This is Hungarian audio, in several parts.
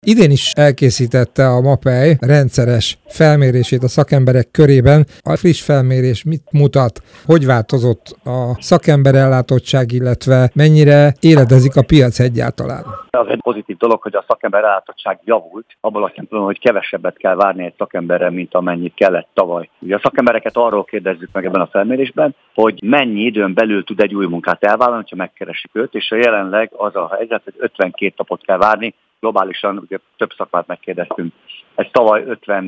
Idén is elkészítette a MAPEI rendszeres felmérését a szakemberek körében. A friss felmérés mit mutat? Hogy változott a szakemberellátottság, illetve mennyire éledezik a piac egyáltalán? Az egy pozitív dolog, hogy a szakemberellátottság javult, abból azt tudom, hogy kevesebbet kell várni egy szakemberre, mint amennyit kellett tavaly. Ugye a szakembereket arról kérdezzük meg ebben a felmérésben, hogy mennyi időn belül tud egy új munkát elvállalni, ha megkeresik őt, és jelenleg az a helyzet, hogy 52 napot kell várni. Globálisan ugye több szakmát megkérdeztünk. Ez tavaly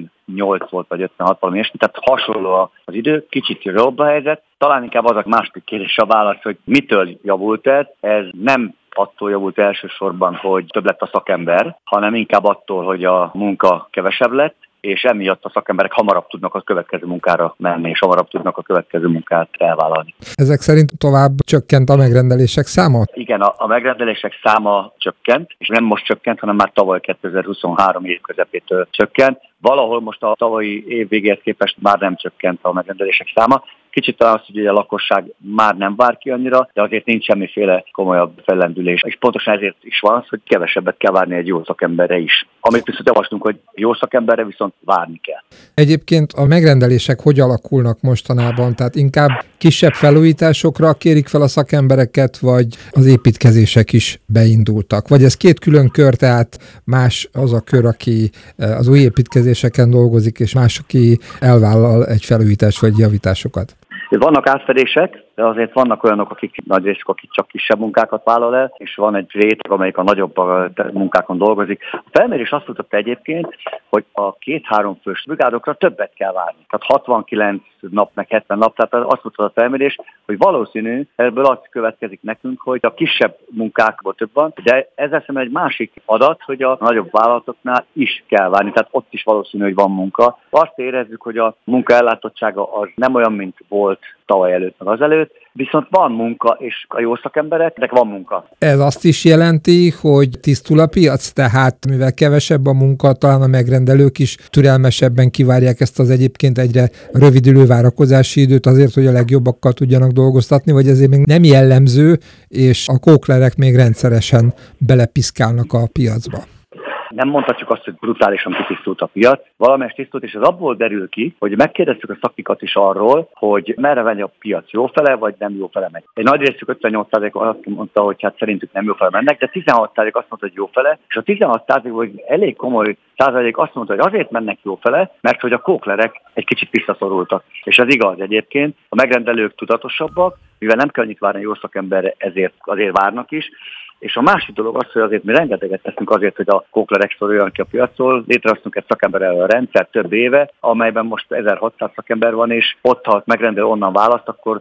58 volt, vagy 56 valami ilyesmi, tehát hasonló az idő, kicsit jobb a helyzet. Talán inkább az a második kérdés a válasz, hogy mitől javult ez. Ez nem attól javult elsősorban, hogy több lett a szakember, hanem inkább attól, hogy a munka kevesebb lett, és emiatt a szakemberek hamarabb tudnak a következő munkára menni, és hamarabb tudnak a következő munkát elvállalni. Ezek szerint tovább csökkent a megrendelések száma? Igen, a megrendelések száma csökkent, és nem most csökkent, hanem már tavaly 2023 év közepétől csökkent. Valahol most a tavalyi év végéhez képest már nem csökkent a megrendelések száma. Kicsit talán az, hogy a lakosság már nem vár ki annyira, de azért nincs semmiféle komolyabb fellendülés. És pontosan ezért is van az, hogy kevesebbet kell várni egy jó szakemberre is. Amit viszont javaslunk, hogy jó szakemberre viszont várni kell. Egyébként a megrendelések hogy alakulnak mostanában? Tehát inkább kisebb felújításokra kérik fel a szakembereket, vagy az építkezések is beindultak? Vagy ez két külön kör, tehát más az a kör, aki az új építkezéseken dolgozik, és más, aki elvállal egy felújítást vagy javításokat? Vannak átfedések, de azért vannak olyanok, akik nagy részük, akik csak kisebb munkákat vállal el, és van egy réteg, amelyik a nagyobb munkákon dolgozik. A felmérés azt mutatta egyébként, hogy a 2-3 fős brigádokra többet kell várni. Tehát 69 nap, meg 70 nap, tehát azt mutatta a felmérés, hogy valószínű, ebből az következik nekünk, hogy a kisebb munkákból több van, de ezzel szemben egy másik adat, hogy a nagyobb vállalatoknál is kell várni, tehát ott is valószínű, hogy van munka. Azt érezzük, hogy a munkaellátottsága az nem olyan, mint volt tavaly előtt, meg azelőtt, viszont van munka, és a jó szakembereknek van munka. Ez azt is jelenti, hogy tisztul a piac, tehát mivel kevesebb a munka, talán a megrendelők is türelmesebben kivárják ezt az egyébként egyre rövidülő várakozási időt azért, hogy a legjobbakkal tudjanak dolgoztatni, vagy ezért még nem jellemző, és a kóklerek még rendszeresen belepiszkálnak a piacba. Nem mondhatjuk azt, hogy brutálisan kitisztult a piac, valamelyest tisztult, és ez abból derül ki, hogy megkérdeztük a szakikat is arról, hogy merre megy a piac, jófele vagy nem jófele megy. Egy nagy részük 58% azt mondta, hogy hát szerintük nem jófele mennek, de 16% azt mondta, hogy jófele, és a 16% hogy elég komoly százalék azt mondta, hogy azért mennek jófele, mert hogy a kóklerek egy kicsit visszaszorultak. És ez igaz egyébként, a megrendelők tudatosabbak, mivel nem kell annyit várni jó szakemberre, ezért azért várnak is. És a másik dolog az, hogy azért mi rengeteget teszünk azért, hogy a kóklerek szoruljanak ki a piacról. Létrehoztunk egy szakemberrel a rendszer több éve, amelyben most 1600 szakember van, és ott, ha megrendelő onnan választ, akkor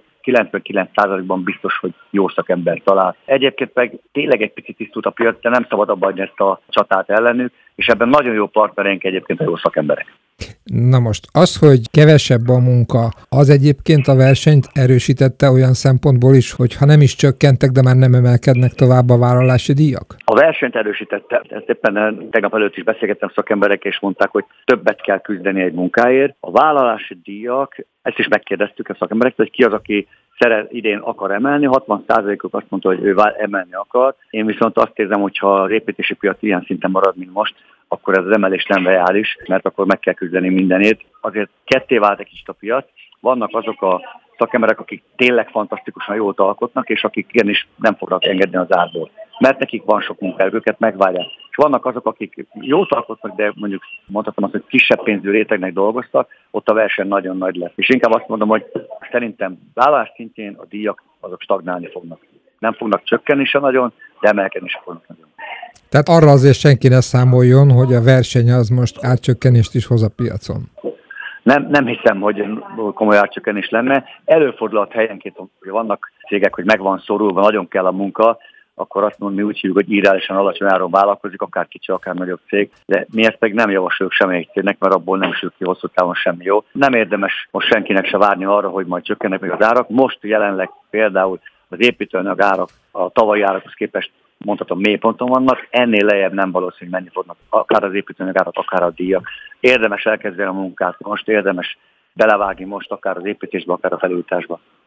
99%-ban biztos, hogy jó szakember talál. Egyébként meg tényleg egy picit tisztult a piac, de nem szabad abba hagyni ezt a csatát ellenük, és ebben nagyon jó partnereink egyébként a jó szakemberek. Na most, az, hogy kevesebb a munka, az egyébként a versenyt erősítette olyan szempontból is, hogy ha nem is csökkentek, de már nem emelkednek tovább a vállalási díjak? A versenyt erősítette. Ezt éppen tegnap előtt is beszélgettem szakemberek, és mondták, hogy többet kell küzdeni egy munkáért. A vállalási díjak, ezt is megkérdeztük a szakemberektől, hogy ki az, aki idén akar emelni, 60%-uk azt mondta, hogy ő emelni akar. Én viszont azt érzem, hogy ha az építési piac ilyen szinten marad, mint most, akkor ez az emelés nem reális, mert akkor meg kell küzdeni mindenért. Azért ketté vált egy kicsit a piac. Vannak azok a szakemberek, akik tényleg fantasztikusan jót alkotnak, és akik igenis nem fognak engedni az árból. Mert nekik van sok munkájuk, őket megvárják. És vannak azok, akik jót alkotnak, de mondjuk mondhatom azt, hogy kisebb pénzű rétegnek dolgoztak, ott a verseny nagyon nagy lesz. És inkább azt mondom, hogy szerintem vállalás szintjén a díjak azok stagnálni fognak. Nem fognak csökkenni se nagyon, de emelkedni se fognak nagyon. Tehát arra azért senki ne számoljon, hogy a verseny az most árcsökkenést is hoz a piacon. Nem hiszem, hogy komoly árcsökkenés lenne. Előfordulhat helyenként, hogy vannak cégek, hogy meg van szorulva, nagyon kell a munka, akkor azt mondom, mi úgy hívjuk, hogy irreálisan alacsony áron vállalkozik, akár kicsi, akár nagyobb cég, de mi ezt meg nem javasoljuk semmelyik cégnek, mert abból nem sül ki hosszú távon semmi jó. Nem érdemes most senkinek se várni arra, hogy majd csökkennek még az árak. Most jelenleg például az építőanyag árak a tavalyi árakhoz képest mondhatom mélyponton vannak, ennél lejjebb nem valószínű, menni fognak akár az építőanyag árak, akár a díjak. Érdemes elkezdeni a munkát most, érdemes belevágni most akár az építésbe, akár a felújításba.